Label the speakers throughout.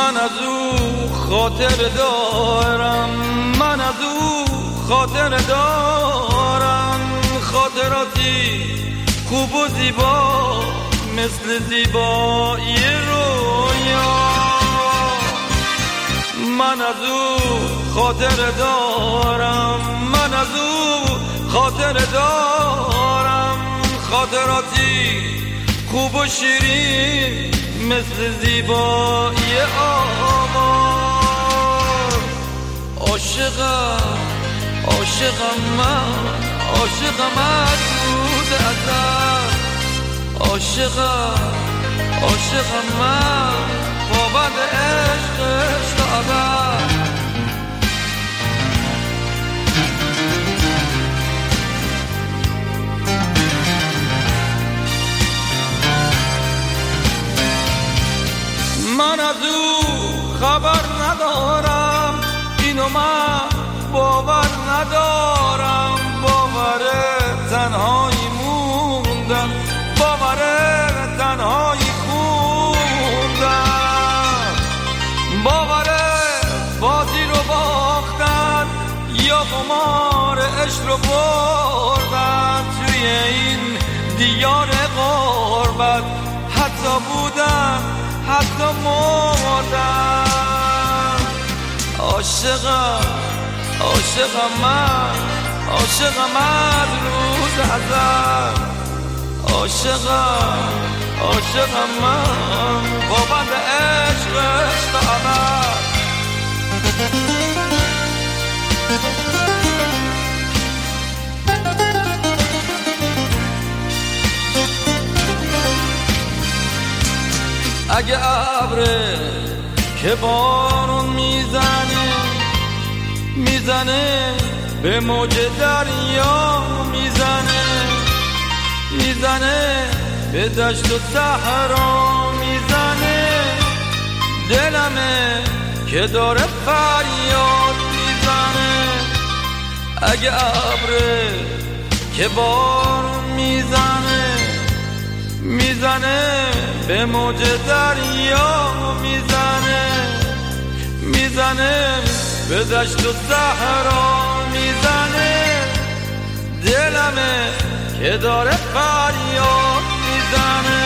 Speaker 1: من از او خاطر دارم، من از او خاطر دارم، خاطراتی خوب و زیبا مثل زیبایی رویا. من از او خاطر دارم، من از او خاطر دارم، خاطراتی خوب و شیرین مثل زیبایی آواز. عاشقم عاشقم من، عاشقم از روز ازل، عاشقم عاشقم من بابت عشقش تا ابد. من از او خبر ندارم، اینو من باور ندارم، باور تنهایی موندم، باور تنهایی خوندم، باور بازی رو باختن یا قمار عشق رو بردن توی این دیار غربت، حتی بودن حتی مردم. عاشقم عاشقم من، عاشقم از روز ازل، عاشقم عاشقم من پابند عشقش تا ابد. اگه ابره که بارون میزنه، میزنه به موج دریا، میزنه میزنه به دشت و صحرا، میزنه دلمه که داره فریاد میزنه. اگه ابره که بارون میزنه، میزنه به موج دریا، میزنه میزنه به دشت و صحرا، میزنه دلمه که داره فریاد میزنه.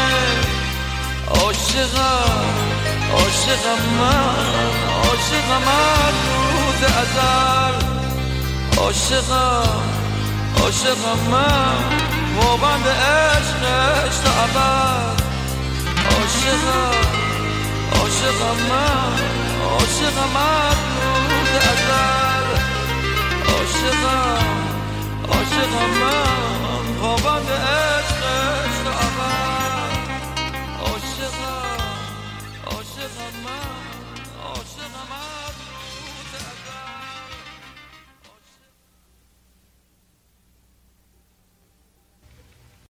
Speaker 1: عاشقم عاشقم من، عاشقم از روز ازل، عاشقم عاشقم من پابند عشقش تا ابد. عاشقم عاشقم من، عاشقم از روز ازل، عاشقم عاشقم من